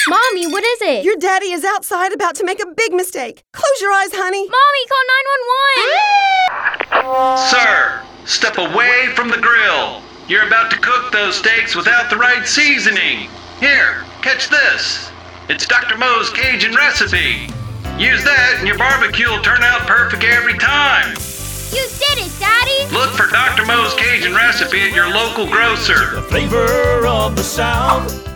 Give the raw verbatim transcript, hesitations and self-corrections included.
Mommy, what is it? Your daddy is outside about to make a big mistake. Close your eyes, honey. Mommy, call nine one one! Sir, step away from the grill. You're about to cook those steaks without the right seasoning. Here, catch this. It's Doctor Mo's Cajun recipe. Use that and your barbecue will turn out perfect every time. You did it, Daddy! Look for Doctor Mo's Cajun recipe at your local grocer. The flavor of the South.